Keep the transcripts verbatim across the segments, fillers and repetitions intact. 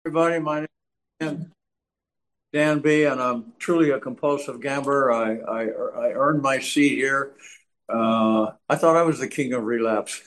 Everybody, my name is Dan, Dan B, and I'm truly a compulsive gambler. I I, I earned my seat here. Uh, I thought I was the king of relapse.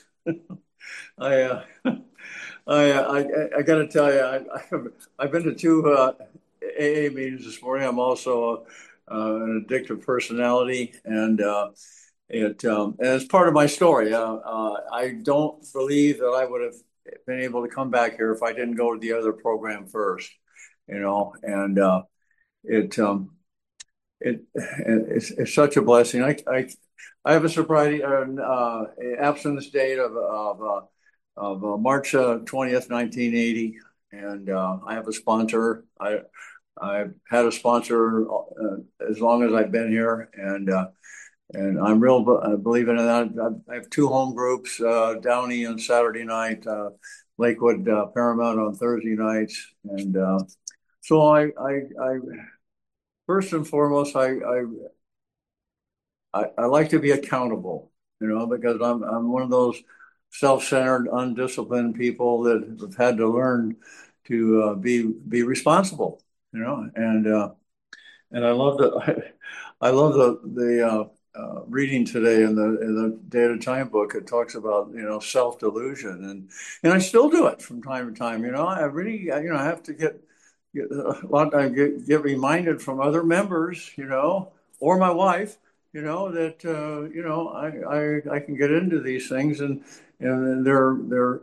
I uh, I, I I got to tell you, I, I've I've been to two uh, A A meetings this morning. I'm also uh, an addictive personality, and uh, it um, and it's part of my story. Uh, uh, I don't believe that I would have been able to come back here if I didn't go to the other program first. You know, and uh, it um, it it's, it's such a blessing. I I, I have a sobriety uh, uh, abstinence date of of uh, of uh, March uh, twentieth, nineteen eighty, and uh, I have a sponsor. I I've had a sponsor uh, as long as I've been here, and uh, and I'm real uh, believing in that. I have two home groups: uh, Downey on Saturday night, uh, Lakewood uh, Paramount on Thursday nights, and uh, so I I I first and foremost I I I, I like to be accountable, you know, because I'm I'm one of those self-centered, undisciplined people that have had to learn to uh, be be responsible, you know, and uh, and I love the I love the the uh, uh, reading today in the in the Data Time book. It talks about you know self delusion, and and I still do it from time to time. You know, I really you know I have to get, get a lot. I get get reminded from other members, you know, or my wife, you know, that uh, you know I, I I can get into these things, and and they're they're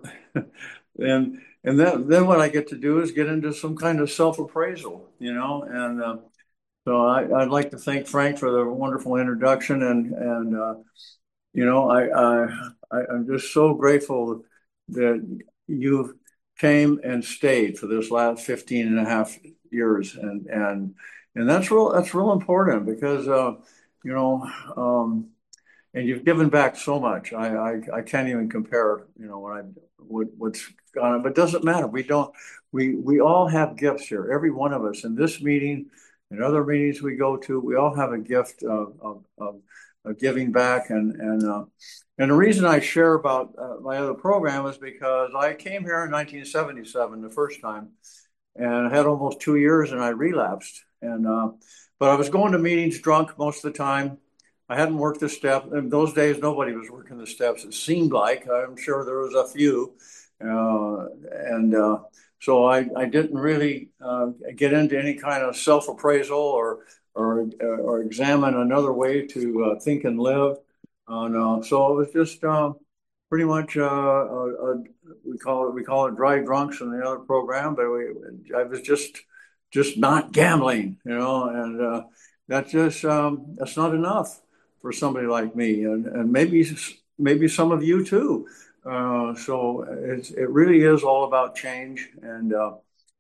and and then then what I get to do is get into some kind of self appraisal, you know, and. Uh, so I, I'd like to thank Frank for the wonderful introduction, and and uh, you know I, I I- I'm just so grateful that you came and stayed for this last fifteen and a half years, and and and that's real that's real important because uh, you know um, and you've given back so much. I I, I can't even compare you know what I what, what's gone on, but it doesn't matter. We don't we we all have gifts here. Every one of us in this meeting and other meetings we go to, we all have a gift of, of, of, of giving back. And and uh, and the reason I share about uh, my other program is because I came here in nineteen seventy-seven the first time, and I had almost two years, and I relapsed. And uh, but I was going to meetings drunk most of the time. I hadn't worked the step. In those days, nobody was working the steps. It seemed like I'm sure there was a few, uh, and uh, so I, I didn't really uh, get into any kind of self-appraisal or or or examine another way to uh, think and live. And uh, so it was just uh, pretty much uh, a, a, we call it we call it dry drunks in the other program, but we, I was just just not gambling, you know, and uh, that's just um, that's not enough for somebody like me, and and maybe maybe some of you too. Uh, so it's it really is all about change, and uh,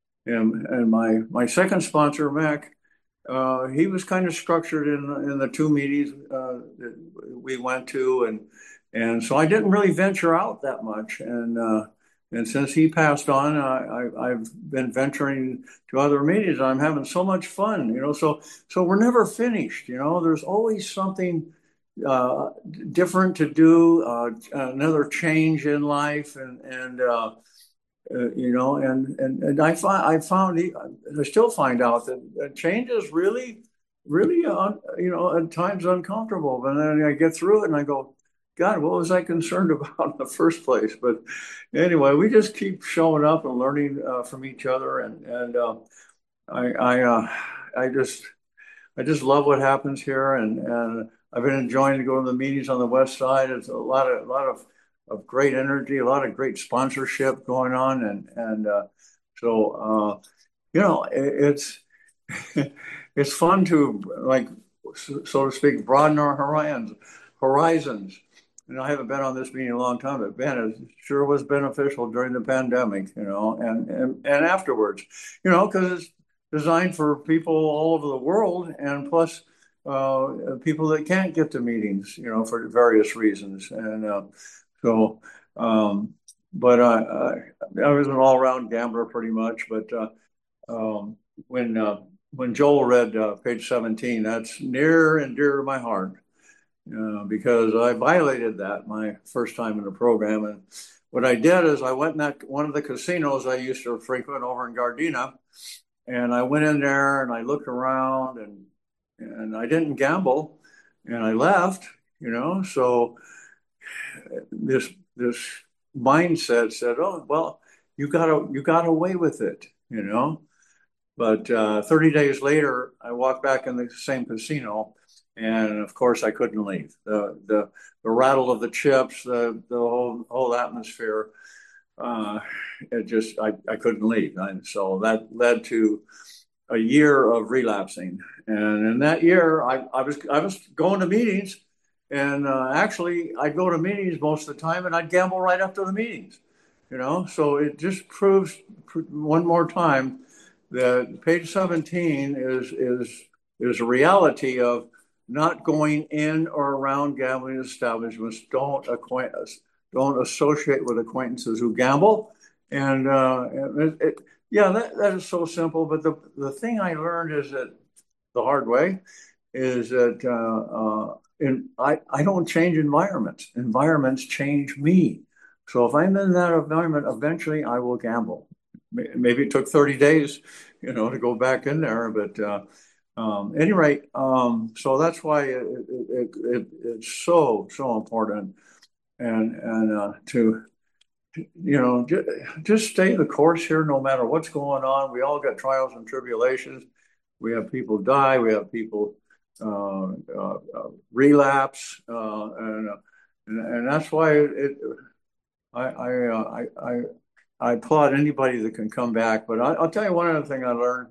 and and my my second sponsor, Mac, uh, he was kind of structured in in the two meetings uh, that we went to, and and so I didn't really venture out that much, and uh, and since he passed on, I, I I've been venturing to other meetings. I'm having so much fun, you know. So so we're never finished, you know. There's always something uh, different to do, uh, another change in life, and and uh, uh, you know, and and and I find I found I still find out that change is really, really, uh, you know, at times uncomfortable. But then I get through it and I go, God, what was I concerned about in the first place? But anyway, we just keep showing up and learning uh, from each other, and and uh, I I uh, I just I just love what happens here, and and I've been enjoying going to the meetings on the west side. It's a lot of a lot of of great energy, a lot of great sponsorship going on, and and uh, so uh, you know it, it's it's fun to like so to speak broaden our horizons horizons. You know, I haven't been on this meeting in a long time, but Ben, it sure was beneficial during the pandemic, you know, and and, and afterwards, you know, because it's designed for people all over the world, and plus uh, people that can't get to meetings, you know, for various reasons. And uh, so, um, but uh, I, I was an all-around gambler pretty much. But uh, um, when uh, when Joel read uh, page seventeen, that's near and dear to my heart uh, because I violated that my first time in the program, and what I did is I went in that one of the casinos I used to frequent over in Gardena, and I went in there and I looked around and and I didn't gamble, and I left, you know. So this this mindset said, "Oh, well, you got you got away with it," you know. But uh, thirty days later, I walked back in the same casino, and of course, I couldn't leave. The the the rattle of the chips, the the whole whole atmosphere, uh, it just I, I couldn't leave, and so that led to a year of relapsing. And in that year, I, I was I was going to meetings, and uh, actually, I'd go to meetings most of the time, and I'd gamble right after the meetings, you know. So it just proves one more time that page seventeen is is is a reality of not going in or around gambling establishments. Don't acquaint us. Don't associate with acquaintances who gamble. And uh, it, it, yeah, that, that is so simple. But the the thing I learned is that the hard way is that uh, uh, in, I I don't change environments. Environments change me. So if I'm in that environment, eventually I will gamble. Maybe it took thirty days, you know, to go back in there. But uh, um, at any rate, um, so that's why it, it, it, it's so, so important. And, and uh, to, you know, just, just stay the course here no matter what's going on. We all got trials and tribulations. We have people die. We have people uh, uh, uh, relapse. Uh, and, uh, and, and that's why it, it I, I, uh, I, I I applaud anybody that can come back. But I, I'll tell you one other thing I learned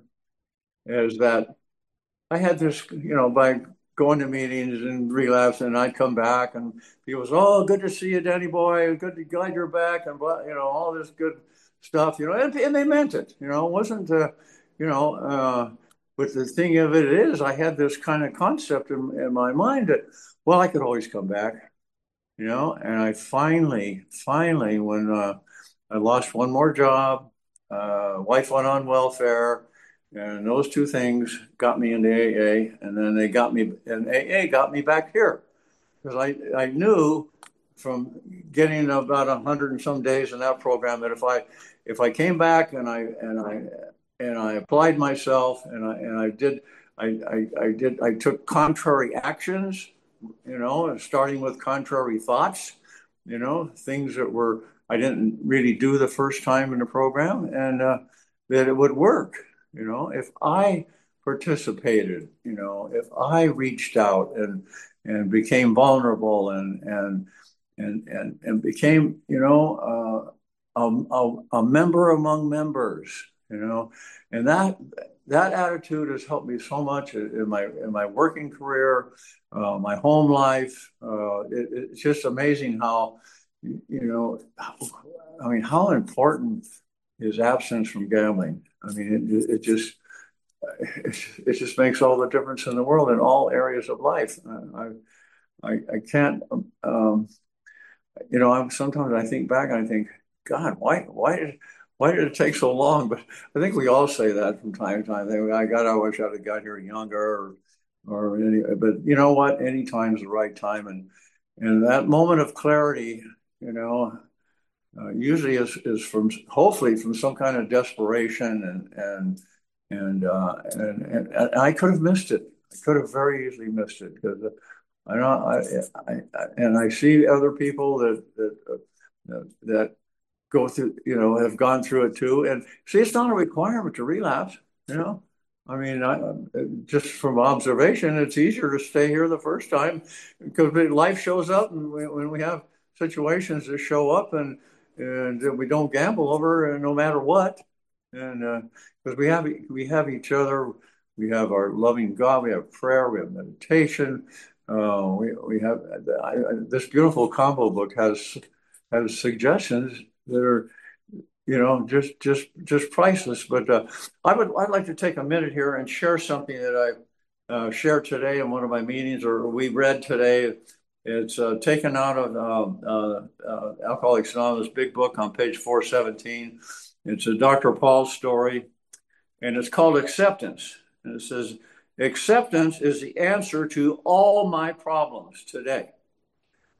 is that I had this, you know, by going to meetings and relapse, and I'd come back, and people say, "Oh, good to see you, Danny boy. Good to glad you're back," and you know, all this good stuff, you know, and, and they meant it, you know, it wasn't, uh, you know. Uh, but the thing of it is, I had this kind of concept in, in my mind that, well, I could always come back, you know, and I finally, finally, when uh, I lost one more job. Uh, wife went on welfare, and those two things got me into A A, and then they got me, and A A got me back here because I I knew from getting about a hundred and some days in that program that if I if I came back and I and I and I applied myself and I and I did I I, I did I took contrary actions, you know, starting with contrary thoughts, you know, things that were I didn't really do the first time in the program, and uh, that it would work. You know, if I participated, you know, if I reached out and and became vulnerable and and and and, and became, you know, uh, a, a, a member among members, you know, and that that attitude has helped me so much in my in my working career, uh, my home life. Uh, it, it's just amazing how you know, I mean, how important is absence from gambling? I mean, it, it just it, it just makes all the difference in the world in all areas of life. I I, I can't, um, you know, I'm, sometimes I think back and I think, God, why why did why did it take so long? But I think we all say that from time to time. I think, I God, I wish I'd have got here younger, or or any. But you know what? Any time's the right time, and and that moment of clarity, you know, uh, usually is is from hopefully from some kind of desperation and and and uh, and, and, and I could have missed it. I could have very easily missed it because I know I, I, I and I see other people that that uh, that go through, you know, have gone through it too. And see, it's not a requirement to relapse. You know, I mean, I, just from observation, it's easier to stay here the first time because life shows up, and we, when we have situations that show up and and that we don't gamble over, no matter what, and because uh, we have we have each other, we have our loving God, we have prayer, we have meditation, uh, we we have I, this beautiful combo book has has suggestions that are, you know, just just just priceless. But uh, I would I'd like to take a minute here and share something that I uh, shared today in one of my meetings, or we read today. It's uh, taken out of uh, uh, uh, Alcoholics Anonymous big book on page four seventeen. It's a Doctor Paul's story, and it's called Acceptance. And it says, acceptance is the answer to all my problems today.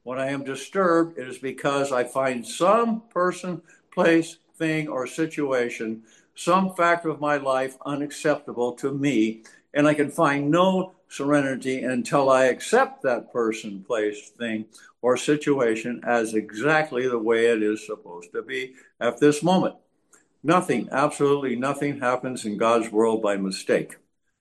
When I am disturbed, it is because I find some person, place, thing, or situation, some factor of my life unacceptable to me, and I can find no serenity until I accept that person, place, thing, or situation as exactly the way it is supposed to be at this moment. Nothing, absolutely nothing happens in God's world by mistake.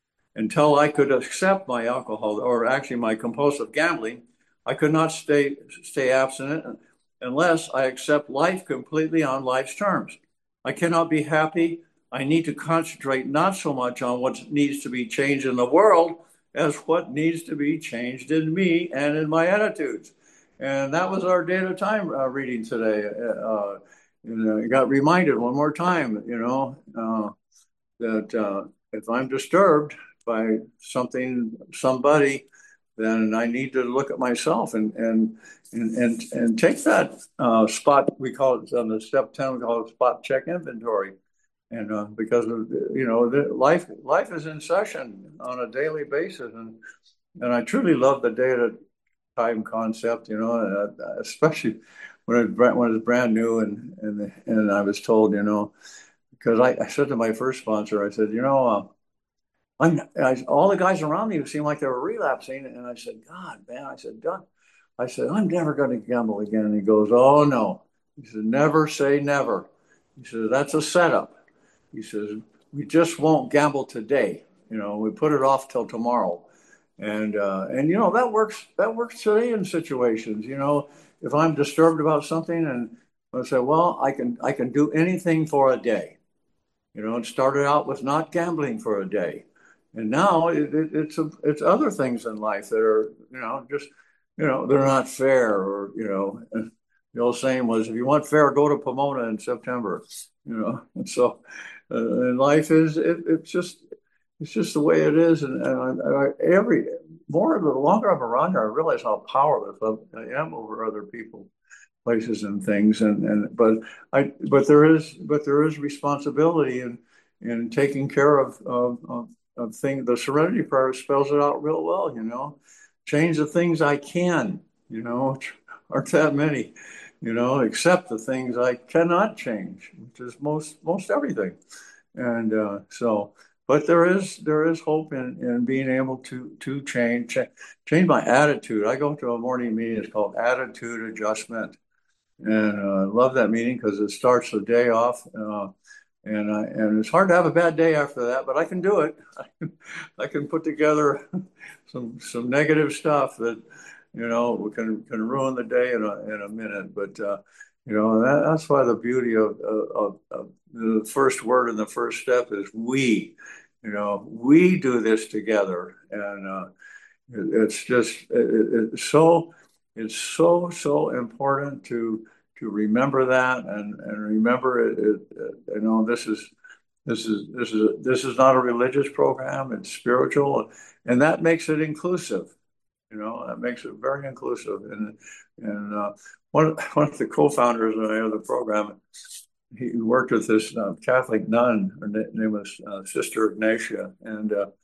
Until I could accept my alcohol, or actually my compulsive gambling, I could not stay stay abstinent unless I accept life completely on life's terms. I cannot be happy. I need to concentrate not so much on what needs to be changed in the world as what needs to be changed in me and in my attitudes. And that was our Date of Time uh, reading today. Uh, you know, I got reminded one more time, you know, uh, that uh, if I'm disturbed by something, somebody, then I need to look at myself and and and and, and take that uh, spot. We call it on the step ten. We call it spot check inventory, and uh, because of you know the life life is in session on a daily basis, and and I truly love the data time concept. You know, uh, especially when it when it was brand new, and and and I was told, you know, because I, I said to my first sponsor, I said, you know. Uh, I'm, I, all the guys around me seemed like they were relapsing. And I said, God, man, I said, Doug, I said, I'm never going to gamble again. And he goes, oh, no. He said, never say never. He says, that's a setup. He says, we just won't gamble today. You know, we put it off till tomorrow. And, uh, and, you know, that works, that works today in situations, you know, if I'm disturbed about something and I say, well, I can, I can do anything for a day. You know, it started out with not gambling for a day. And now it, it, it's a, it's other things in life that are, you know, just, you know, they're not fair, or, you know, the old saying was, if you want fair, go to Pomona in September, you know. And so, uh, and life is, it, it's just, it's just the way it is. And, and I, I, every, more, the longer I'm around here, I realize how powerless I am over other people, places, and things. And, and, but I, but there is, but there is responsibility in, in taking care of, of, of of thing. The Serenity Prayer spells it out real well, you know. Change the things I can, you know, aren't that many, you know, except the things I cannot change, which is most most everything. And uh, so, but there is there is hope in, in being able to to change change my attitude. I go to a morning meeting. It's called Attitude Adjustment, and uh, I love that meeting because it starts the day off. Uh, And I, and it's hard to have a bad day after that, but I can do it. I can, I can put together some some negative stuff that, you know, can can ruin the day in a in a minute. But uh, you know, that, that's why the beauty of, of of the first word in the first step is we. You know, we do this together, and uh, it, it's just it, it's so it's so so important to to remember that, and and remember it, it, it, you know, this is this is this is this is not a religious program, it's spiritual, and that makes it inclusive. You know, that makes it very inclusive. And and uh, one one of the co-founders of the program, he worked with this uh, Catholic nun. Her name was uh, Sister Ignatia, and uh,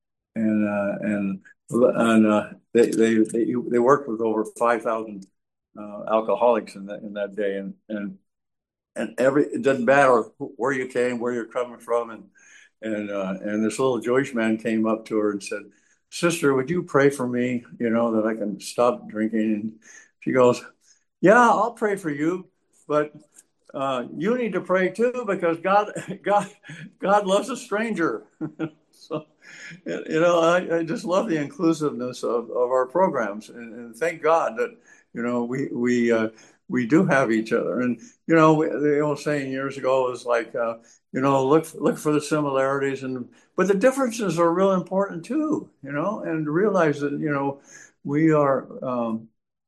and uh, and and uh, they, they they they worked with over five thousand uh, alcoholics in that in that day, and and and every it doesn't matter where you came, where you're coming from, and and uh, and this little Jewish man came up to her and said, "Sister, would you pray for me? You know, that I can stop drinking." And she goes, "Yeah, I'll pray for you, but uh, you need to pray too, because God God God loves a stranger." So, you know, I, I just love the inclusiveness of, of our programs, and, and thank God that, you know, we we uh, we do have each other. And you know, the old saying years ago was like, uh, you know, look look for the similarities, and but the differences are real important too. You know, and realize that, you know, we are um,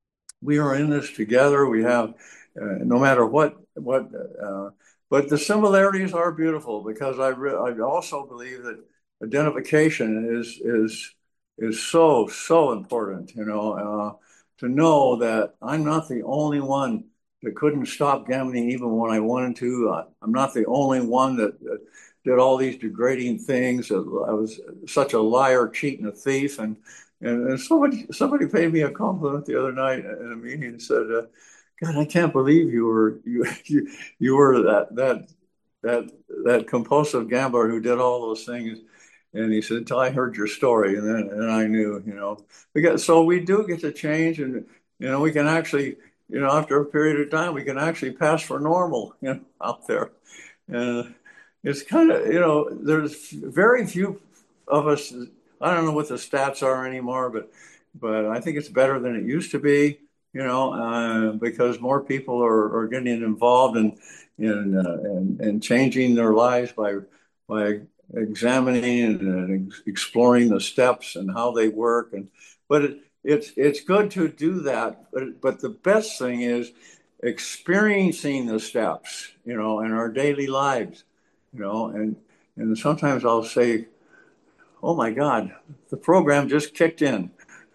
we are in this together. We have uh, no matter what what, uh, but the similarities are beautiful, because I re- I also believe that identification is is is so so important. You know, uh, to know that I'm not the only one that couldn't stop gambling even when I wanted to. I, I'm not the only one that, that did all these degrading things. I was such a liar, cheat, and a thief, and And, and somebody somebody paid me a compliment the other night in a meeting and said, uh, "God, I can't believe you were you you you were that that that that compulsive gambler who did all those things." And he said, "Until I heard your story, and then and I knew, you know, we got so we do get to change, and you know, we can actually, you know, after a period of time, we can actually pass for normal, you know, out there." And it's kind of, you know, there's very few of us. I don't know what the stats are anymore, but but I think it's better than it used to be, you know, uh, because more people are, are getting involved in in uh, and and changing their lives by by examining and exploring the steps and how they work. And but it, it's it's good to do that. But but the best thing is experiencing the steps, you know, in our daily lives, you know, and and sometimes I'll say, "Oh my God, the program just kicked in,"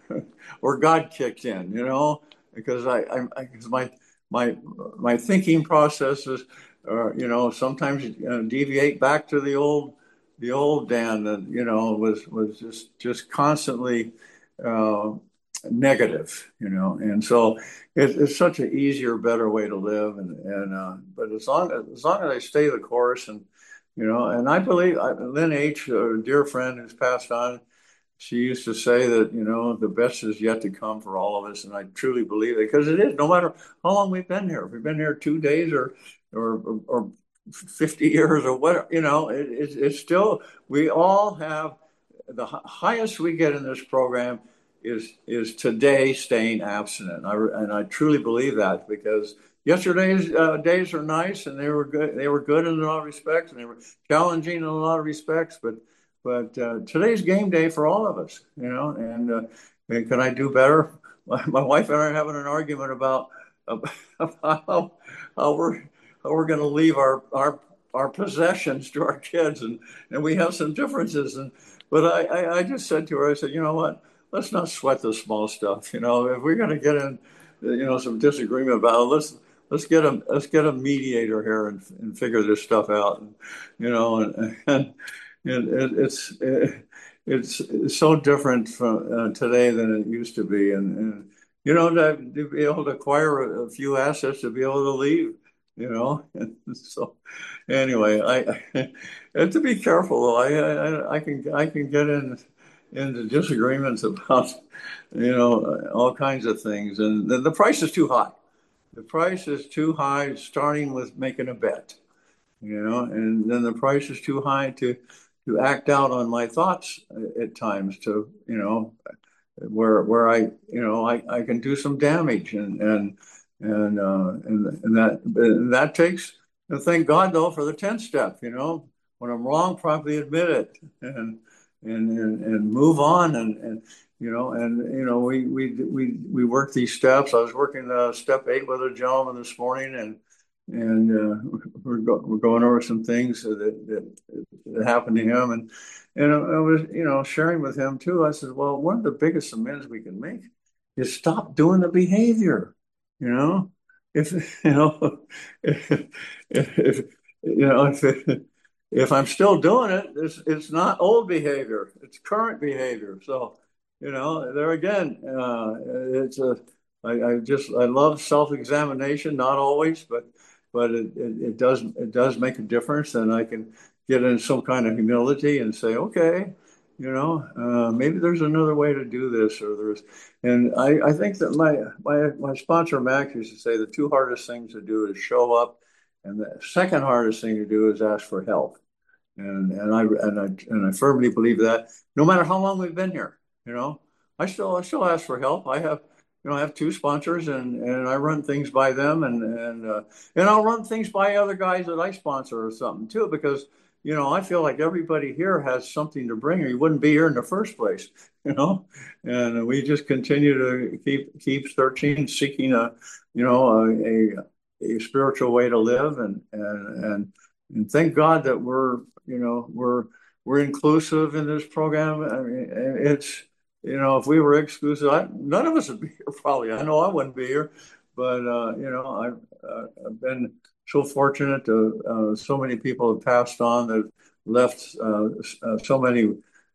or God kicked in, you know, because I, I, I because my my my thinking processes, uh, you know, sometimes uh, deviate back to the old the old Dan that you know was was just just constantly uh, negative, you know, and so it, it's such an easier, better way to live, and and uh, but as long as as long as I stay the course, and you know, and I believe I, Lynn H., a dear friend who's passed on, she used to say that, you know, the best is yet to come for all of us. And I truly believe it because it is, no matter how long we've been here. If we've been here two days or, or, or fifty years or what, you know, it, it's, it's still, we all have the highest we get in this program is, is today staying abstinent. And I, and I truly believe that because yesterday's uh, days are nice and they were good. They were good in a lot of respects and they were challenging in a lot of respects, but but uh, today's game day for all of us, you know, and, uh, and can I do better? My, my wife and I are having an argument about, about how, how we're how we're going to leave our, our our possessions to our kids, and, and we have some differences. And but I, I, I just said to her, I said, you know what? Let's not sweat the small stuff. You know, if we're going to get in, you know, some disagreement about it, let's let's get a let's get a mediator here and, and figure this stuff out. And, you know, and, and it, it, it's it, it's it's so different from uh, today than it used to be, and, and you know to, to be able to acquire a, a few assets to be able to leave, you know. And so anyway, I and to be careful though, I, I I can I can get in into disagreements about you know all kinds of things, and the, the price is too high. The price is too high, starting with making a bet, you know, and then the price is too high to to act out on my thoughts at times to, you know, where where I, you know, I, I can do some damage and and and uh, and and that and that takes. And thank God though for the tenth step, you know, when I'm wrong, promptly admit it and and and, and move on and and you know and you know we we we we work these steps. I was working uh, step eight with a gentleman this morning and and uh, we're, go, we're going over some things that, that, that happened to him, and and I was you know sharing with him too. I said, well, one of the biggest amends we can make is stop doing the behavior. You know, if you know if, if, if you know if if I'm still doing it, it's it's not old behavior; it's current behavior. So you know, there again, uh, it's a I, I just I love self-examination, not always, but but it, it, it does it does make a difference, and I can get in some kind of humility and say, okay, you know, uh, maybe there's another way to do this, or there's, and I, I think that my my my sponsor Max used to say the two hardest things to do is show up, and the second hardest thing to do is ask for help, and and I and I and I firmly believe that no matter how long we've been here, you know, I still I still ask for help. I have you know, I have two sponsors and, and I run things by them and, and, uh, and I'll run things by other guys that I sponsor or something too, because, you know, I feel like everybody here has something to bring or you wouldn't be here in the first place, you know, and we just continue to keep, keep searching, seeking a, you know, a, a, a spiritual way to live. And, and, and, and thank God that we're, you know, we're, we're inclusive in this program. I mean, it's, you know, if we were exclusive, I, none of us would be here probably. I know I wouldn't be here, but uh, you know, I've, uh, I've been so fortunate to uh, so many people have passed on that left uh, uh, so many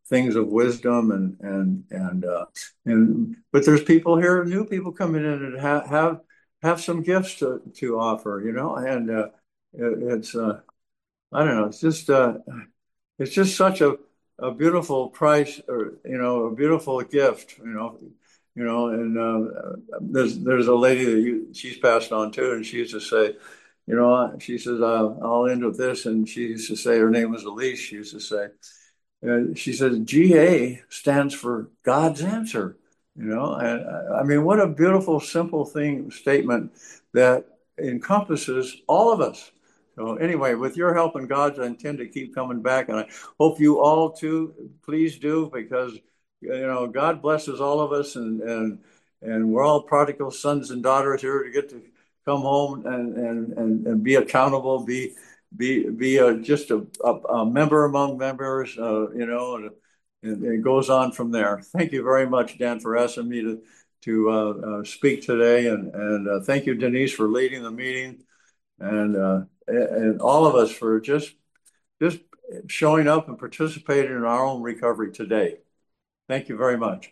things of wisdom and and and uh, and but there's people here, new people coming in and have have have some gifts to to offer, you know, and uh, it, it's uh, I don't know, it's just uh, it's just such a a beautiful price, or you know, a beautiful gift, you know, you know, and uh, there's there's a lady that you, she's passed on too, and she used to say, you know, she says, uh, I'll end with this, and she used to say, her name was Elise. She used to say, uh, she says, G A stands for God's answer, you know, and uh, I mean, what a beautiful, simple thing statement that encompasses all of us. So anyway, with your help and God's, I intend to keep coming back, and I hope you all too, please do, because you know God blesses all of us, and and and we're all prodigal sons and daughters here to get to come home and and and, and be accountable, be be be a, just a, a, a member among members, uh, you know, and, and it goes on from there. Thank you very much, Dan, for asking me to to uh, uh, speak today, and and uh, thank you, Denise, for leading the meeting, and uh, and all of us for just just showing up and participating in our own recovery today. Thank you very much.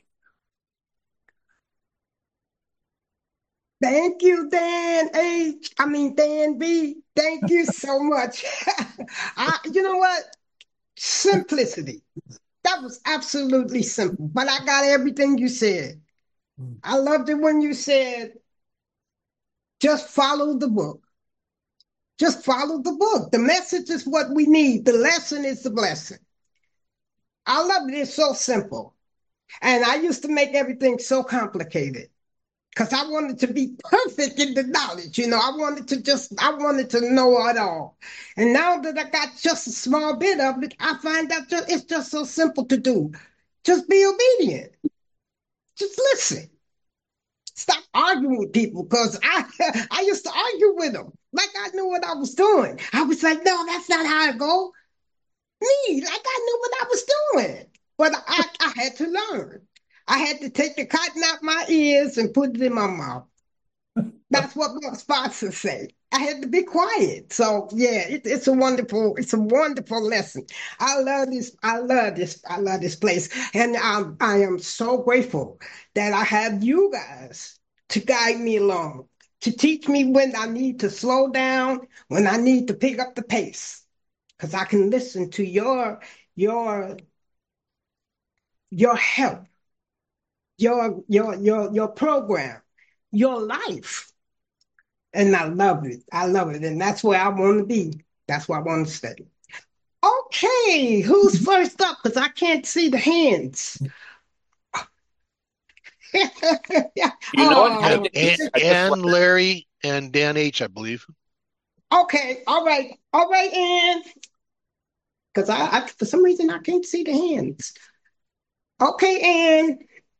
Thank you, Dan H. I mean, Dan B. Thank you so much. I, you know what? Simplicity. That was absolutely simple, but I got everything you said. I loved it when you said, just follow the book. Just follow the book. The message is what we need. The lesson is the blessing. I love it. It's so simple. And I used to make everything so complicated because I wanted to be perfect in the knowledge. You know, I wanted to just, I wanted to know it all. And now that I got just a small bit of it, I find out just, it's just so simple to do. Just be obedient. Just listen. Stop arguing with people, because I I used to argue with them like I knew what I was doing. I was like, no, that's not how it go. Me, like I knew what I was doing. But I, I had to learn. I had to take the cotton out my ears and put it in my mouth. That's what my sponsors say. I had to be quiet. So yeah, it, it's a wonderful, it's a wonderful lesson. I love this. I love this. I love this place, and um, I am so grateful that I have you guys to guide me along, to teach me when I need to slow down, when I need to pick up the pace, because I can listen to your your your help, your your your your program, your life. And I love it. I love it. And that's where I want to be. That's where I want to stay. Okay, who's first up? Because I can't see the hands. Yeah. You know what? Oh, And, and Larry and Dan H, I believe. okay. All right. All right, Ann. Because I, I, for some reason, I can't see the hands. Okay, Ann.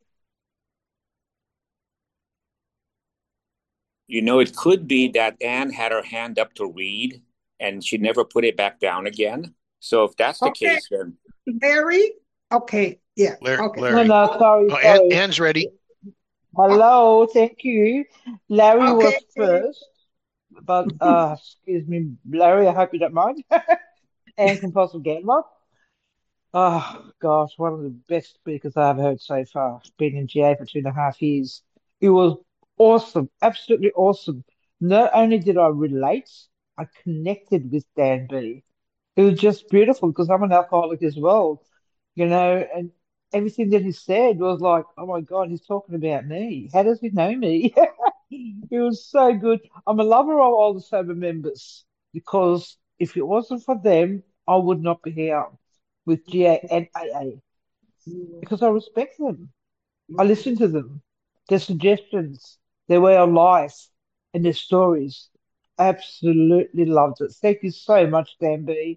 You know, it could be that Anne had her hand up to read and she never put it back down again. So if that's the Okay. case, then Larry. Okay. Yeah. Larry. Okay. No, Larry. no, sorry, Oh, Ann, sorry. Ann's ready. Hello, thank you. Larry was Okay. first, but uh, excuse me, Larry, I hope you don't mind. And compulsive gambler. Oh gosh, one of the best speakers I've heard so far. Been in G A for two and a half years. It was awesome, absolutely awesome. Not only did I relate, I connected with Dan B. It was just beautiful because I'm an alcoholic as well, you know, and everything that he said was like, oh my God, he's talking about me. How does he know me? It was so good. I'm a lover of all the sober members because if it wasn't for them, I would not be here with G A and A A because I respect them. I listen to them, their suggestions, their way of life, and their stories. Absolutely loved it. Thank you so much, Dan B.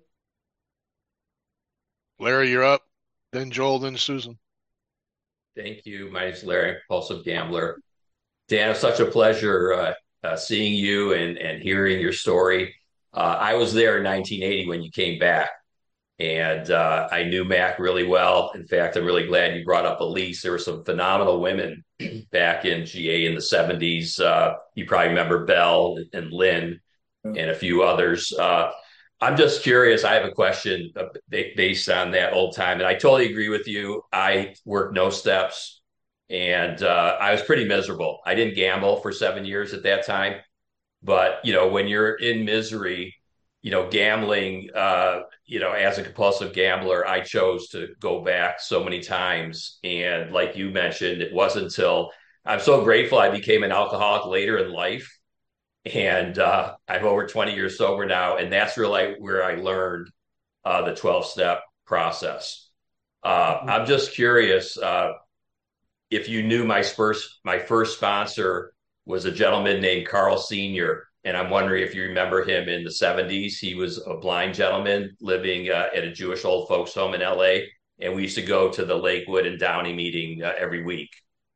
Larry, you're up. Then Joel, then Susan. Thank you. My name's Larry, compulsive gambler. Dan, it's such a pleasure uh, uh, seeing you and, and hearing your story. Uh, I was there in nineteen eighty when you came back, and uh, I knew Mac really well. In fact, I'm really glad you brought up Elise. There were some phenomenal women back in G A in the seventies. Uh, you probably remember Belle and Lynn and a few others. Uh, I'm just curious. I have a question uh, based on that old time, and I totally agree with you. I worked no steps, and uh, I was pretty miserable. I didn't gamble for seven years at that time, but you know, when you're in misery, you know, gambling, uh, you know, as a compulsive gambler, I chose to go back so many times, and like you mentioned, it wasn't until I'm so grateful I became an alcoholic later in life and uh, I'm over twenty years sober now, and that's really where I learned uh, the twelve step process. Uh, I'm just curious uh, if you knew my first my first sponsor was a gentleman named Carl Senior, and I'm wondering if you remember him in the seventies. He was a blind gentleman living uh, at a Jewish old folks home in L A, and we used to go to the Lakewood and Downey meeting uh, every week.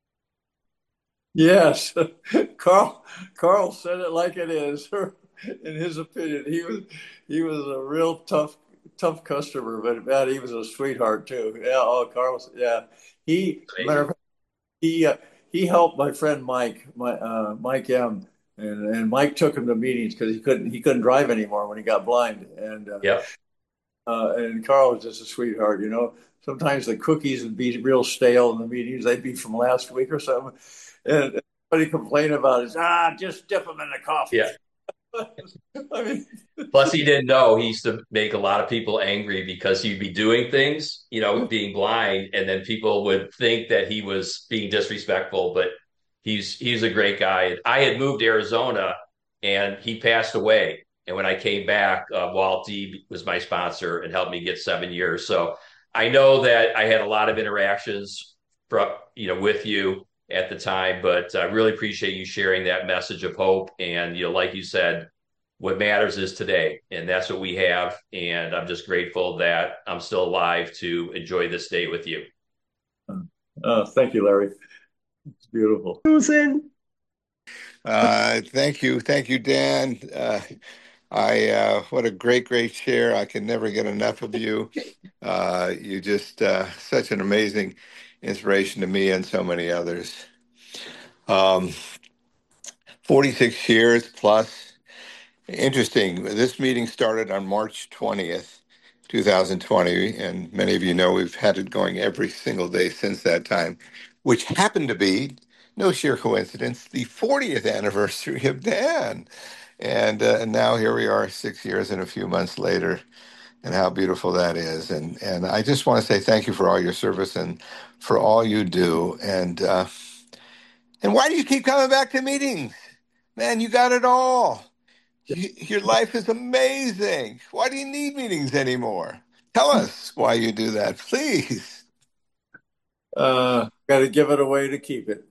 Yes, Carl. Carl said it like it is. In his opinion, he was he was a real tough tough customer, but man, he was a sweetheart too. Yeah, oh, Carl. Yeah, he matter of Amazing. fact, he uh, he helped my friend Mike, my uh, Mike M. And and Mike took him to meetings because he couldn't he couldn't drive anymore when he got blind. And uh, Yep. uh, and Carl was just a sweetheart. You know, sometimes the cookies would be real stale in the meetings; they'd be from last week or something. And everybody complained about it. Ah, just dip them in the coffee. Yeah. I mean, Plus, he didn't know he used to make a lot of people angry because he'd be doing things, you know, being blind, and then people would think that he was being disrespectful. But he's he's a great guy. I had moved to Arizona, and he passed away. And when I came back, uh, Walt D was my sponsor and helped me get seven years. So I know that I had a lot of interactions, from, you know, with you at the time. But I really appreciate you sharing that message of hope. And you know, like you said, what matters is today, and that's what we have. And I'm just grateful that I'm still alive to enjoy this day with you. uh, thank you, Larry. It's beautiful. Susan. Uh, thank you. Thank you, Dan. Uh, I uh, what a great, great share. I can never get enough of you. Uh, you just uh, such an amazing inspiration to me and so many others. Um, forty-six years plus. Interesting. This meeting started on March twentieth, twenty twenty, and many of you know we've had it going every single day since that time, which happened to be, no sheer coincidence, the fortieth anniversary of Dan. And, uh, and now here we are, six years and a few months later, and how beautiful that is. And and I just want to say thank you for all your service and for all you do. And uh, and why do you keep coming back to meetings? Man, you got it all. You, your life is amazing. Why do you need meetings anymore? Tell us why you do that, please. Uh, got to give it away to keep it.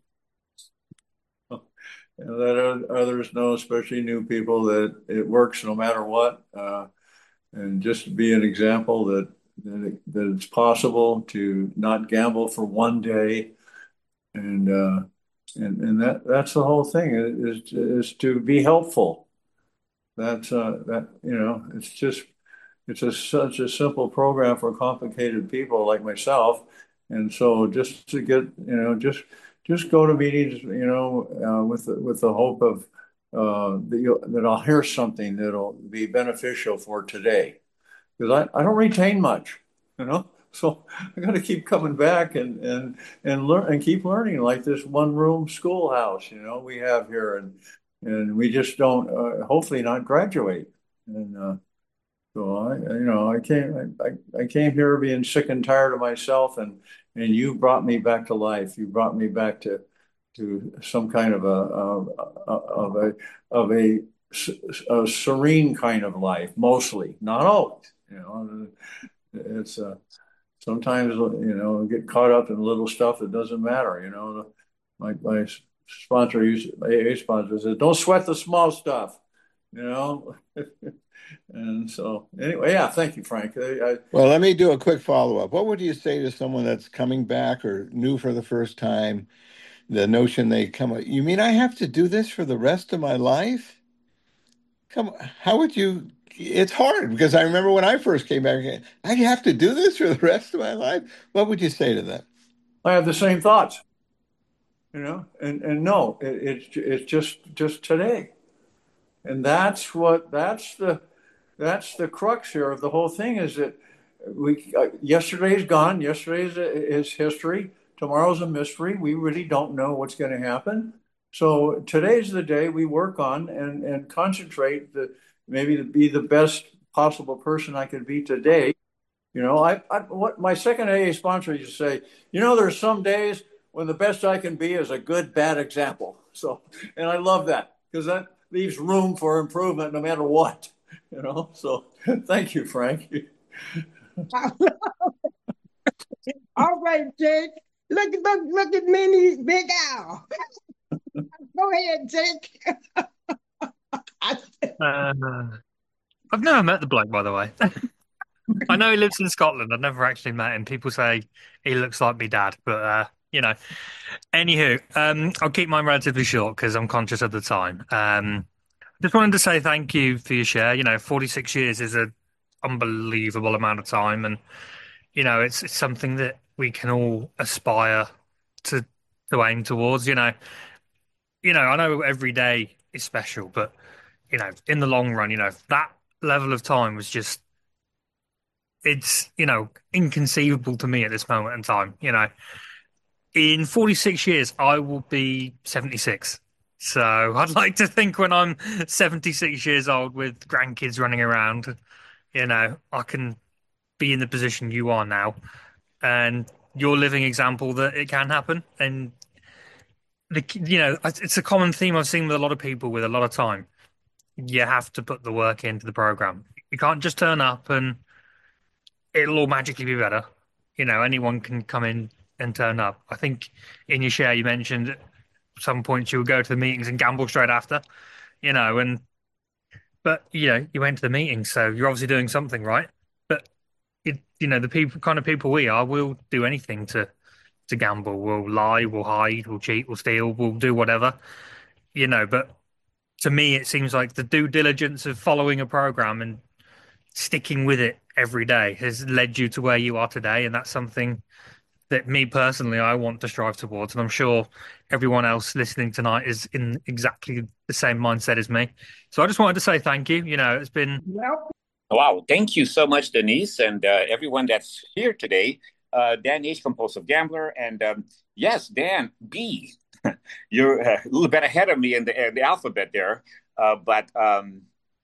And let others know, especially new people, that it works no matter what. Uh, and just to be an example that that, it, that it's possible to not gamble for one day, and uh, and and that that's the whole thing is is to be helpful. That's uh, that you know it's just it's a, such a simple program for complicated people like myself, and so just to get you know just just go to meetings you know uh, with the, with the hope of uh, that you that I'll hear something that'll be beneficial for today because I, I don't retain much, you know. So I got to keep coming back and and and learn and keep learning like this one room schoolhouse, you know, we have here, and and we just don't uh, hopefully not graduate. And uh, so I, you know, I came I, I came here being sick and tired of myself, and and you brought me back to life. You brought me back to to some kind of a of, of a of a, a serene kind of life, mostly, not always. You know, it's uh, sometimes you know get caught up in little stuff that doesn't matter. You know, my my sponsor used A A sponsor says, "Don't sweat the small stuff." You know. And so, anyway, yeah, thank you, Frank. I, I, Well, let me do a quick follow-up. What would you say to someone that's coming back or new for the first time? The notion they come, you mean I have to do this for the rest of my life? Come on, how would you? It's hard because I remember when I first came back, I have to do this for the rest of my life. What would you say to them? I have the same thoughts, you know, and and no, it, it's it's just just today, and that's what that's the that's the crux here of the whole thing is that we uh, yesterday is gone. Yesterday is, is history. Tomorrow's a mystery. We really don't know what's going to happen. So today's the day we work on and, and concentrate the maybe to be the best possible person I could be today. You know, I, I what my second A A sponsor used to say, you know, there's some days when the best I can be is a good bad example. So, and I love that because that leaves room for improvement no matter what, you know. So thank you, Frank. All right, Jake. Look, look, look at Minnie Big Al. Go ahead, Jake. Uh, I've never met the bloke, by the way. I know he lives in Scotland. I've never actually met him. People say he looks like me dad, but uh, you know. Anywho, um, I'll keep mine relatively short because I'm conscious of the time. Um, just wanted to say thank you for your share. You know, forty-six years is an unbelievable amount of time, and you know, it's it's something that we can all aspire to to aim towards. You know, you know, I know every day is special, but you know, in the long run, you know, that level of time was just it's, you know, inconceivable to me at this moment in time. You know, in forty-six years, I will be seventy-six. So I'd like to think when I'm seventy-six years old with grandkids running around, you know, I can be in the position you are now. And you're a living example that it can happen. And, the, you know, it's a common theme I've seen with a lot of people with a lot of time. You have to put the work into the program. You can't just turn up and it'll all magically be better. You know, anyone can come in and turn up. I think in your share you mentioned at some point you would go to the meetings and gamble straight after, you know, and but you know, you went to the meeting, so you're obviously doing something right. But it, you know, the people kind of people we are, we'll do anything to to gamble. We'll lie, we'll hide, we'll cheat, we'll steal, we'll do whatever, you know, but to me it seems like the due diligence of following a program and sticking with it every day has led you to where you are today, and that's something that me personally I want to strive towards, and I'm sure everyone else listening tonight is in exactly the same mindset as me. So I just wanted to say thank you. You know, it's been Well, Wow, thank you so much, Denise, and uh, everyone that's here today. Uh, Dan H, compulsive gambler, and um, yes, Dan B, you're uh, a little bit ahead of me in the, in the alphabet there, uh, but um,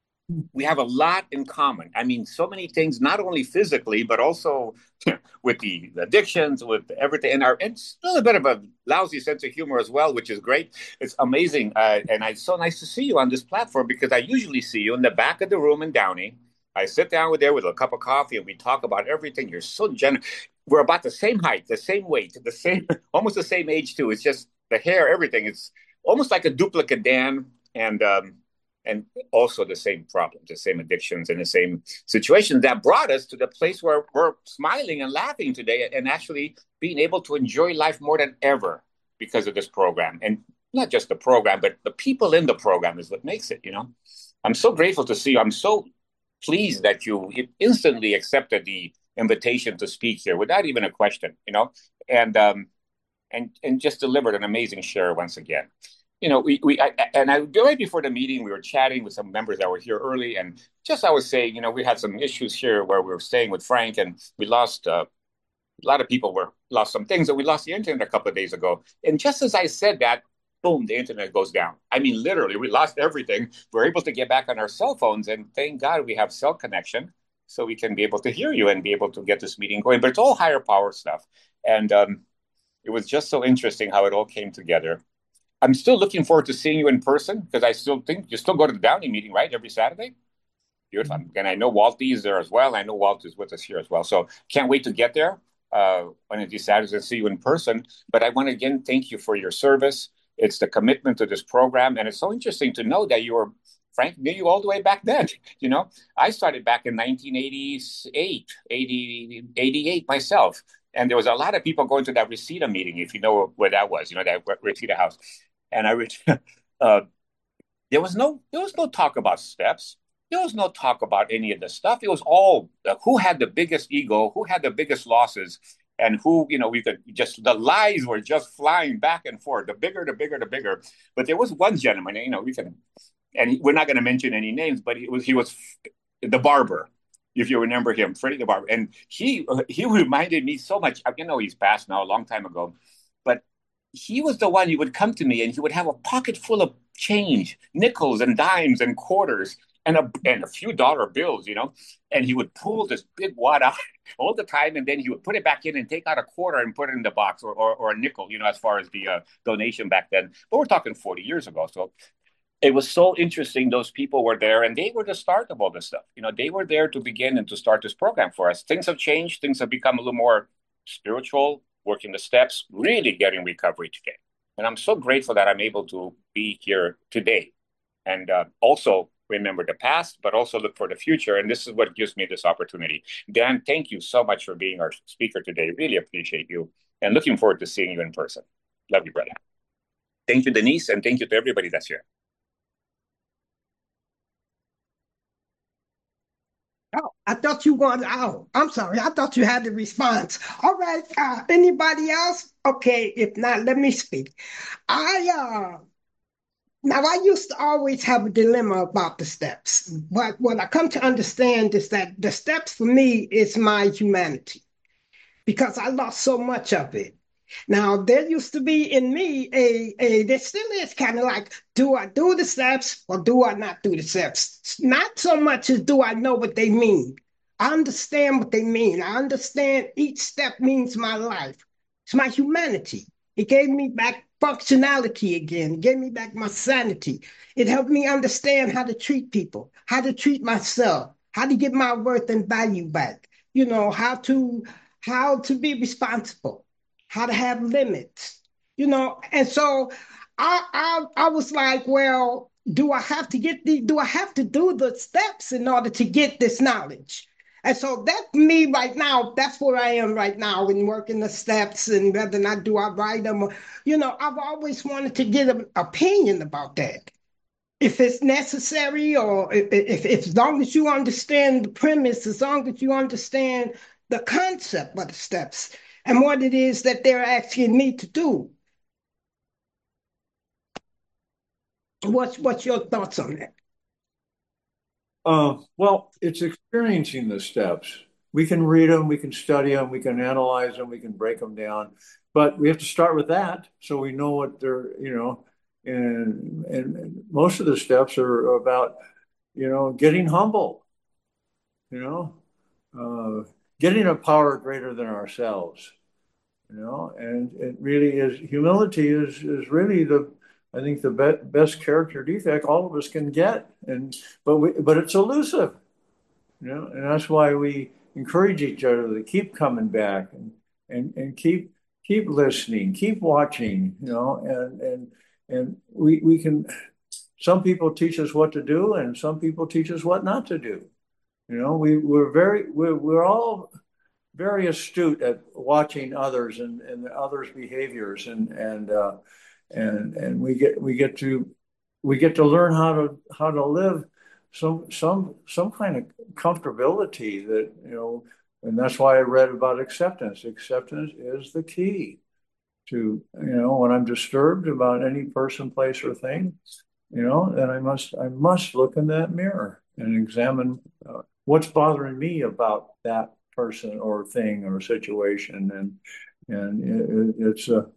we have a lot in common. I mean, so many things, not only physically, but also with the addictions, with everything, and our and a little bit of a lousy sense of humor as well, which is great. It's amazing, uh, and it's so nice to see you on this platform because I usually see you in the back of the room in Downey. I sit down with there with a cup of coffee and we talk about everything. You're so generous. We're about the same height, the same weight, the same, almost the same age too. It's just the hair, everything. It's almost like a duplicate Dan, and um, and also the same problems, the same addictions, and the same situations that brought us to the place where we're smiling and laughing today, and actually being able to enjoy life more than ever because of this program. And not just the program, but the people in the program is what makes it. You know, I'm so grateful to see you. I'm so pleased that you instantly accepted the invitation to speak here without even a question, you know, and um, and and just delivered an amazing share once again. You know, we we I, and I right before the meeting, we were chatting with some members that were here early, and just I was saying, you know, we had some issues here where we were staying with Frank, and we lost uh, a lot of people were lost some things, and we lost the internet a couple of days ago. And just as I said that, boom, the internet goes down. I mean, literally, we lost everything. We're able to get back on our cell phones, and thank God we have cell connection, so we can be able to hear you and be able to get this meeting going. But it's all higher power stuff, and um, it was just so interesting how it all came together. I'm still looking forward to seeing you in person because I still think you still go to the Downey meeting, right? Every Saturday. Beautiful. And I know Walty is there as well. I know Walt is with us here as well. So can't wait to get there uh, one of these Saturdays and see you in person. But I want to again thank you for your service. It's the commitment to this program. And it's so interesting to know that you were, Frank, knew you all the way back then. You know, I started back in nineteen eighty-eight, eighty, eighty-eight myself. And there was a lot of people going to that Reseda meeting, if you know where that was, you know, that Reseda house. And I, uh, there was no, there was no talk about steps. There was no talk about any of the stuff. It was all uh, who had the biggest ego, who had the biggest losses, and who, you know, we could just, the lies were just flying back and forth. The bigger, the bigger, the bigger. But there was one gentleman, you know, we can, and we're not going to mention any names, but he was, he was the barber, if you remember him, Freddie the barber. And he he reminded me so much. You know, he's passed now a long time ago, but he was the one. He would come to me and he would have a pocket full of change, nickels and dimes and quarters, and a and a few dollar bills, you know. And he would pull this big wad out all the time, and then he would put it back in and take out a quarter and put it in the box, or or, or a nickel, you know, as far as the uh, donation back then. But we're talking forty years ago, so it was so interesting. Those people were there, and they were the start of all this stuff. You know, they were there to begin and to start this program for us. Things have changed. Things have become a little more spiritual, working the steps, really getting recovery today. And I'm so grateful that I'm able to be here today, and uh, also remember the past, but also look for the future. And this is what gives me this opportunity. Dan, thank you so much for being our speaker today. Really appreciate you, and looking forward to seeing you in person. Love you, brother. Thank you, Denise, and thank you to everybody that's here. Oh, I thought you wanted. Oh, I'm sorry. I thought you had the response. All right. Uh, anybody else? Okay. If not, let me speak. I uh now I used to always have a dilemma about the steps, but what I come to understand is that the steps for me is my humanity because I lost so much of it. Now, there used to be in me a, a there still is kind of like, do I do the steps or do I not do the steps? Not so much as do I know what they mean. I understand what they mean. I understand each step means my life. It's my humanity. It gave me back functionality again. It gave me back my sanity. It helped me understand how to treat people, how to treat myself, how to get my worth and value back. You know, how to how to be responsible, how to have limits, you know. And so I, I I was like, well, do I have to get the do I have to do the steps in order to get this knowledge? And so that's me right now. That's where I am right now in working the steps, and whether or not do I write them. Or, you know, I've always wanted to get an opinion about that. If it's necessary, or if, if, if as long as you understand the premise, as long as you understand the concept of the steps and what it is that they're asking me to do. What's what's your thoughts on that? Uh, well, it's experiencing the steps. We can read them, we can study them, we can analyze them, we can break them down, but we have to start with that so we know what they're, you know, and and most of the steps are about, you know, getting humble, you know, uh, getting a power greater than ourselves, you know, and it really is humility is is really the I think the be best character defect all of us can get, and but we but it's elusive, you know, and that's why we encourage each other to keep coming back and and and keep keep listening, keep watching, you know, and and and we we can. Some people teach us what to do, and some people teach us what not to do. You know, we we're very we're we're all very astute at watching others and and others' behaviors, and and uh, and and we get we get to we get to learn how to how to live some some some kind of comfortability that, you know, and that's why I read about acceptance. Acceptance is the key to, you know, when I'm disturbed about any person, place, or thing, you know, then I must I must look in that mirror and examine uh, what's bothering me about that person or thing or situation, and and it, it's a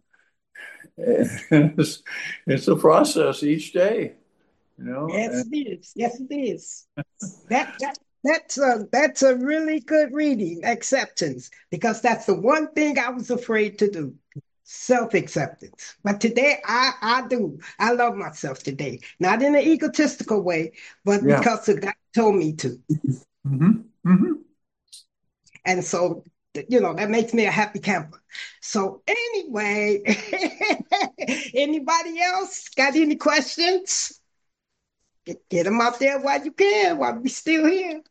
it's, it's a process each day, you know. Yes, And, it is. Yes, it is. That that that's a that's a really good reading, acceptance, because that's the one thing I was afraid to do. Self-acceptance. But today I I do. I love myself today. Not in an egotistical way, but yeah. because the God told me to. Mm-hmm. Mm-hmm. And so, you know, that makes me a happy camper. So anyway, anybody else got any questions? Get, get them out there while you can, while we're still here.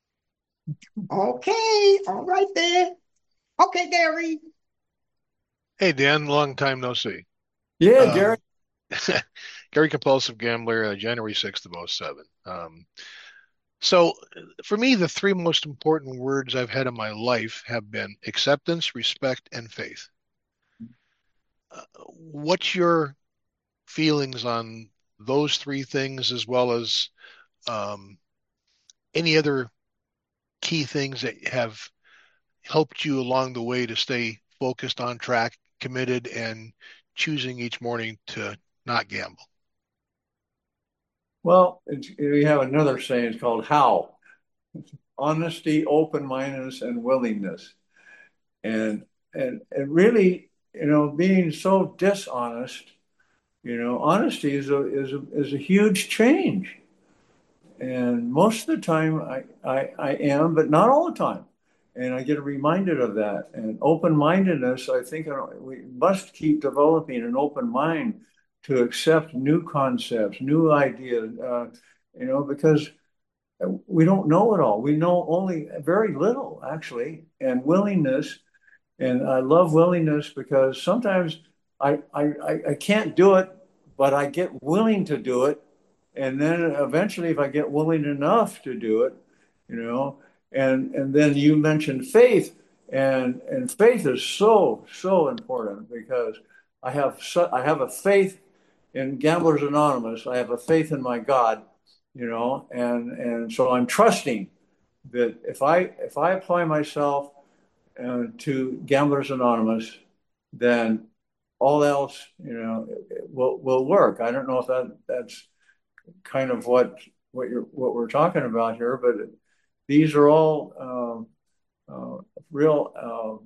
Okay, all right then. Okay, Gary. Hey, Dan, long time no see. Yeah, Um, Gary. Gary Compulsive Gambler, uh, January sixth of oh seven. Um, so for me, the three most important words I've had in my life have been acceptance, respect, and faith. Uh, what's your feelings on those three things, as well as um, any other key things that have helped you along the way to stay focused on track, committed, and choosing each morning to not gamble? Well, it's, we have another saying, it's called how. Honesty, open-mindedness, and willingness. And and and really, you know, being so dishonest, you know, honesty is a is a is a huge change. And most of the time I, I I am, but not all the time. And I get reminded of that. And open-mindedness, I think uh, we must keep developing an open mind to accept new concepts, new ideas, uh, you know, because we don't know it all. We know only very little, actually, and willingness. And I love willingness because sometimes I, I, I can't do it, but I get willing to do it. And then eventually, if I get willing enough to do it, you know, and and then you mentioned faith, and and faith is so so important because I have so, I have a faith in Gamblers Anonymous. I have a faith in my God, you know, and and so I'm trusting that if I if I apply myself uh, to Gamblers Anonymous, then all else, you know, will will work. I don't know if that that's kind of what what you're what we're talking about here, but these are all um, uh, real uh,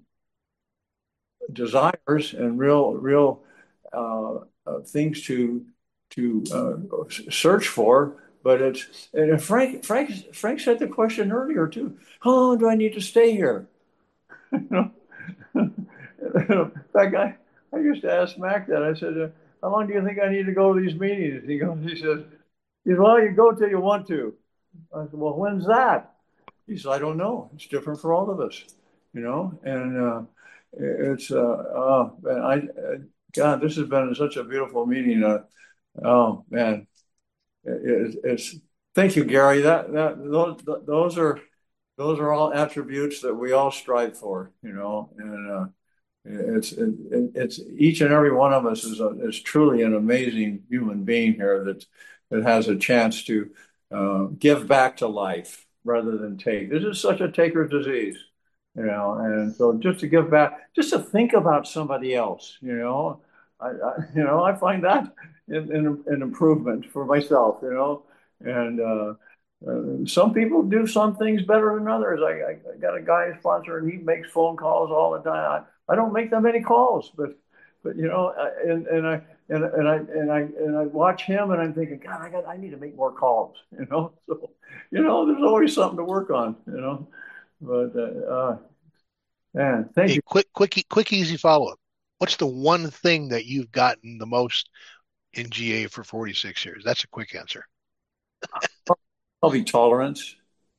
desires and real real uh, uh, things to to uh, search for. But it's and Frank Frank Frank said the question earlier too. How long do I need to stay here? You know, in fact, I I used to ask Mac that. I said, uh, "How long do you think I need to go to these meetings?" He goes, he says, he says, "Well, you go till you want to." I said, "Well, when's that?" He said, "I don't know. It's different for all of us, you know." And uh, it's uh, uh, I, uh, God, this has been such a beautiful meeting. Uh, oh man, it, it's thank you, Gary. That that those those are those are all attributes that we all strive for, you know. And uh, it's it, it's each and every one of us is a, is truly an amazing human being here that that has a chance to uh, give back to life rather than take. This is such a taker's disease, you know, and so just to give back, just to think about somebody else, you know, I, I you know, I find that an, an improvement for myself, you know, and uh, uh, some people do some things better than others. I, I, I got a guy sponsor and he makes phone calls all the time. I, I don't make that many calls, but but you know, and and I and and I and I and I watch him and I'm thinking, God, I got I need to make more calls, you know. So you know, there's always something to work on, you know. But uh, uh man, thank Hey, you. quick, quick, quick, easy follow-up. What's the one thing that you've gotten the most in G A for forty-six years? That's a quick answer. Probably tolerance.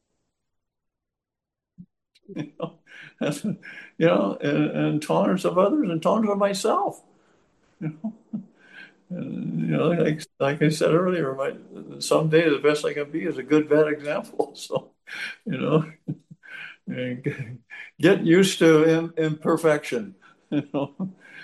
You know, that's, you know, and, and tolerance of others and tolerance of myself. You know, and, you know, like like I said earlier, my someday the best I can be is a good bad example. So, you know, and get used to im imperfection. You know,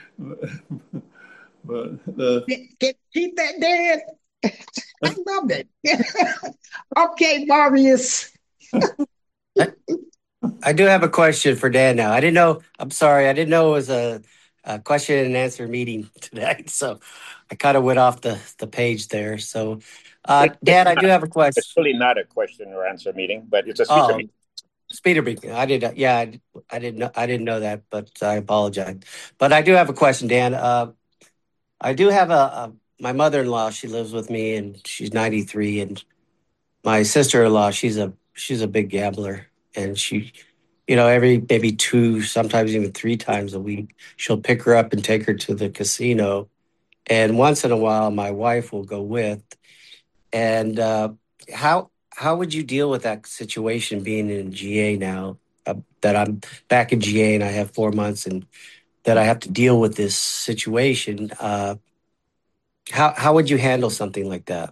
but the Get, keep that, Dan. I love it. Okay, Marius. I, I do have a question for Dan now. I didn't know, I'm sorry, I didn't know it was a, a question and answer meeting tonight. So I kind of went off the, the page there. So, uh, It's Dan, I not, do have a it's question. really not a question or answer meeting, but it's a speaker Oh, meeting. speeder briefing. I did, yeah, I, I didn't know, I didn't know that, but I apologize. But I do have a question, Dan. Uh, I do have a, a my mother-in-law. She lives with me, and she's ninety-three, and my sister-in-law, she's a she's a big gambler, and she, you know, every maybe two, sometimes even three times a week, she'll pick her up and take her to the casino. And once in a while, my wife will go with. And uh, how how would you deal with that situation being in G A now? Uh, that I'm back in G A and I have four months, and that I have to deal with this situation. Uh, how how would you handle something like that?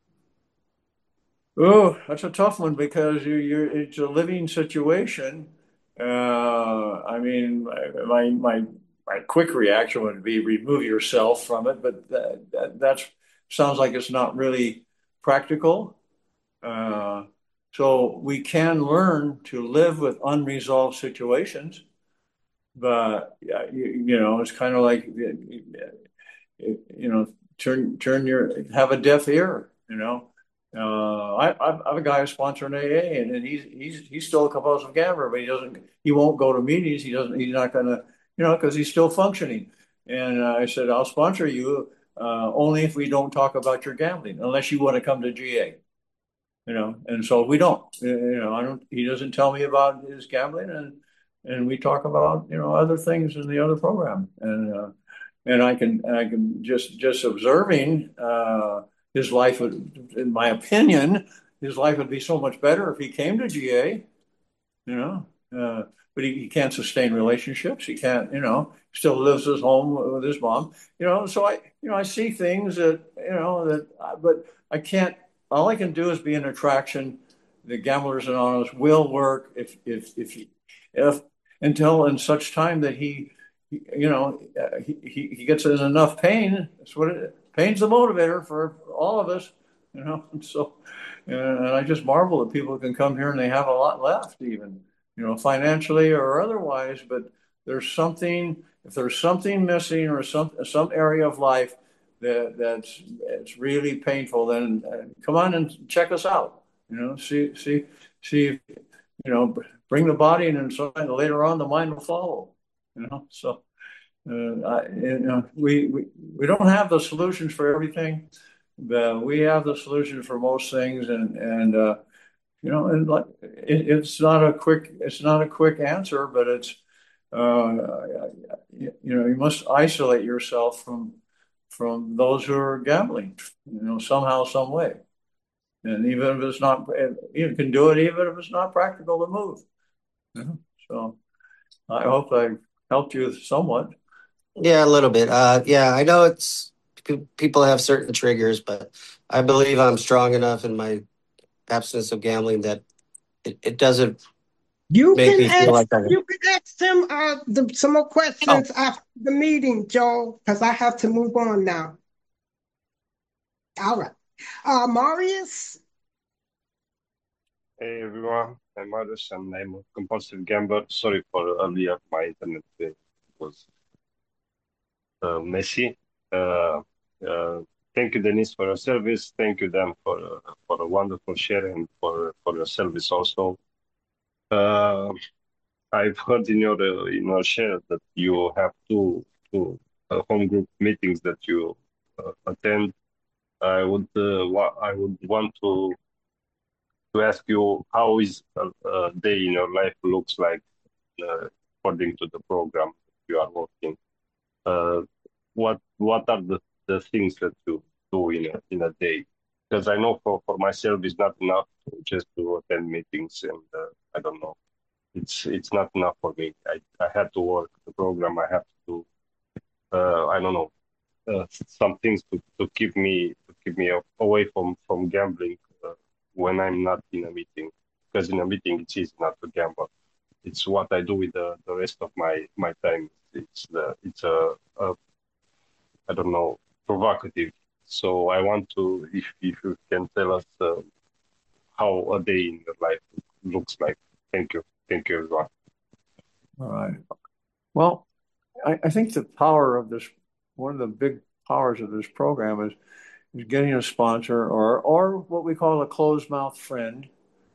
Oh, that's a tough one because you you it's a living situation. Uh, I mean, my my my quick reaction would be remove yourself from it, but that, that that's sounds like it's not really practical. Uh, So we can learn to live with unresolved situations, but you, you know, it's kind of like, you know, turn turn your have a deaf ear. You know, uh, I I have a guy who's sponsoring A A, and, and he's he's he's still a compulsive gambler, but he doesn't he won't go to meetings. He doesn't he's not gonna you know because he's still functioning. And uh, I said I'll sponsor you uh, only if we don't talk about your gambling, unless you want to come to G A. You know, and so we don't. You know, I don't. He doesn't tell me about his gambling, and and we talk about you know other things in the other program, and uh, and I can I can just just observing uh, his life would, in my opinion, his life would be so much better if he came to G A. You know, uh, but he, he can't sustain relationships. He can't. You know, still lives at home with his mom. You know, so I you know I see things that you know that, but I can't. All I can do is be an attraction. The Gamblers Anonymous will work if if if he, if until in such time that he, he you know uh, he, he he gets in enough pain. That's what it pain's the motivator for all of us, you know. And so, uh, and I just marvel that people can come here and they have a lot left, even you know, financially or otherwise. But there's something if there's something missing or some some area of life that that's it's really painful, then uh, come on and check us out. You know, see see see. You know, bring the body, and then so later on the mind will follow. You know, so uh, I, you know, we, we we don't have the solutions for everything, but we have the solution for most things, and and uh, you know, and like it, it's not a quick it's not a quick answer, but it's uh, you, you know you must isolate yourself from from those who are gambling, you know, somehow, some way. And even if it's not, you can do it even if it's not practical to move. You know? So I hope I helped you somewhat. Yeah, a little bit. Uh, yeah, I know it's pe- people have certain triggers, but I believe I'm strong enough in my abstinence of gambling that it, it doesn't You make can me feel ask like I. you can ask him uh, the, some more Oh, questions after the meeting, Joe, because I have to move on now. All right. Uh, Marius? Hey everyone, I'm Marius and I'm a compulsive gambler. Sorry for earlier, my internet uh, was uh, messy. Uh, uh, thank you, Denise, for your service. Thank you, Dan, for uh, for a wonderful share and for for your service also. Uh, I've heard in your uh, in your share that you have two two uh, home group meetings that you uh, attend. I would uh, wa- I would want to to ask you how is a, a day in your life looks like uh, according to the program you are working. Uh, what what are the, the things that you do in a in a day? Because I know for, for myself it's not enough to just to attend meetings and uh, I don't know. It's it's not enough for me. I, I have to work the program. I have to do uh, I don't know uh, some things to, to keep me to keep me away from from gambling uh, when I'm not in a meeting. Because in a meeting it's easy not to gamble. It's what I do with the, the rest of my my time. It's the it's a, a I don't know provocative. So I want to if if you can tell us uh, how a day in your life looks like. Thank you, thank you everyone. All right. Well, I, I think the power of this, one of the big powers of this program is, is getting a sponsor or or what we call a closed mouth friend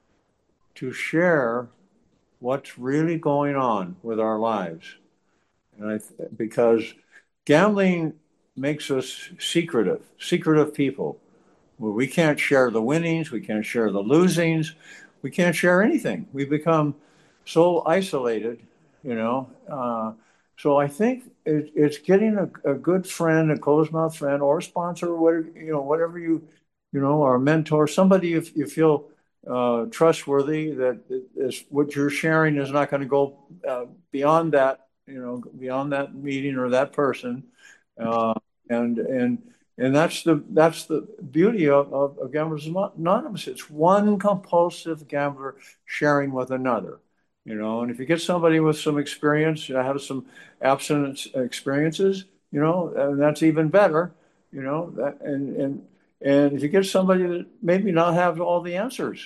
to share what's really going on with our lives. And I, because gambling makes us secretive, secretive people. Where we can't share the winnings, we can't share the losings, we can't share anything. We become so isolated, you know. Uh, so I think it, it's getting a, a good friend, a closed mouth friend, or a sponsor, whatever you know, whatever you, you know, or a mentor, somebody if you feel uh, trustworthy that is what you're sharing is not going to go uh, beyond that, you know, beyond that meeting or that person, uh, and and and that's the that's the beauty of, of, of Gamblers Anonymous. It's one compulsive gambler sharing with another, you know. And if you get somebody with some experience, uh, have some abstinence experiences, you know, and that's even better, you know. That, and and and if you get somebody that maybe not have all the answers,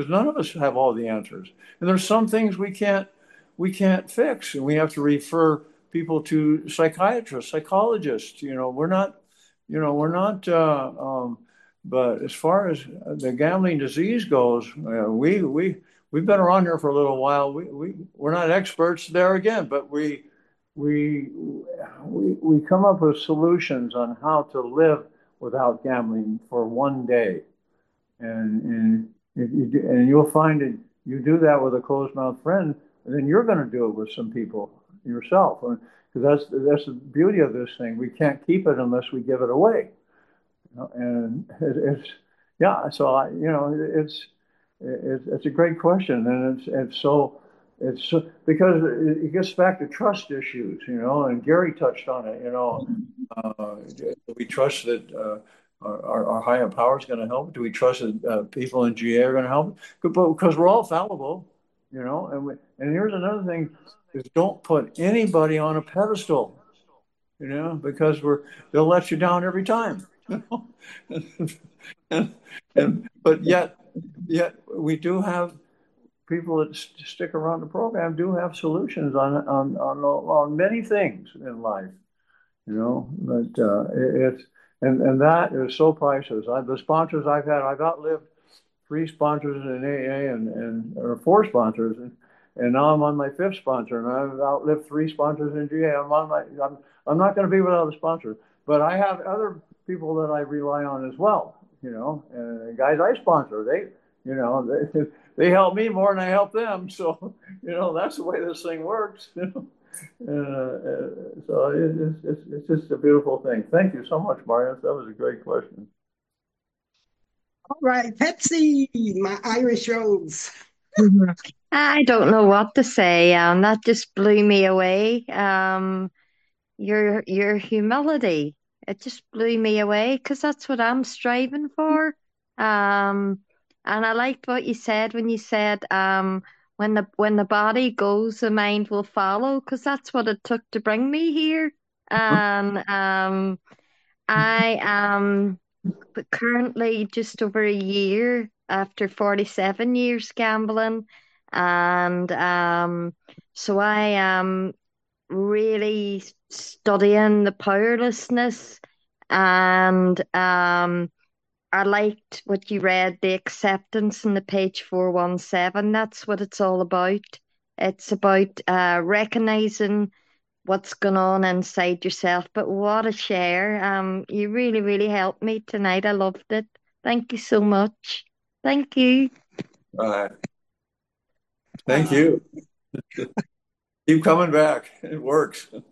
because none of us have all the answers. And there's some things we can't we can't fix, and we have to refer people to psychiatrists, psychologists. You know, we're not, you know, we're not. Uh, um, but as far as the gambling disease goes, uh, we we we've been around here for a little while. We we we're not experts there again, but we we we we come up with solutions on how to live without gambling for one day, and and if you do, and you'll find that you do that with a closed mouth friend, then you're going to do it with some people yourself, because that's that's the beauty of this thing. We can't keep it unless we give it away. And it, it's yeah, so I, you know, it's it's it's a great question, and it's it's so it's so, because it gets back to trust issues, you know, and Gary touched on it. You know, uh, do we trust that uh, our, our higher power is going to help? Do we trust that uh, people in G A are going to help? Because we're all fallible, you know. And we, and here's another thing: is don't put anybody on a pedestal, you know, because we're they'll let you down every time. and, and but yet yet we do have people that st- stick around the program do have solutions on on on, on many things in life, you know. But uh, it, it's and and that is so priceless. I, the sponsors I've had, I've outlived three sponsors in A A and and or four sponsors, and and now I'm on my fifth sponsor, and I've outlived three sponsors in G A. I'm on my I'm I'm not going to be without a sponsor, but I have other people that I rely on as well, you know, and guys I sponsor, they, you know, they, they help me more than I help them. So, you know, that's the way this thing works. You know? uh, so it, it's, it's just a beautiful thing. Thank you so much, Marius. That was a great question. All right, Pepsi, my Irish Rose. I don't know what to say. Um, that just blew me away. Um, your your humility. It just blew me away because that's what I'm striving for. Um, and I liked what you said when you said, um, when the when the body goes, the mind will follow, because that's what it took to bring me here. And um, I am currently just over a year after forty-seven years gambling, and um, so I am really studying the powerlessness, and um I liked what you read, the acceptance in the page four one seven. That's what it's all about. It's about uh recognizing what's going on inside yourself. But what a share. Um you really, really helped me tonight. I loved it. Thank you so much. Thank you. All right. Thank you. Keep coming back. It works.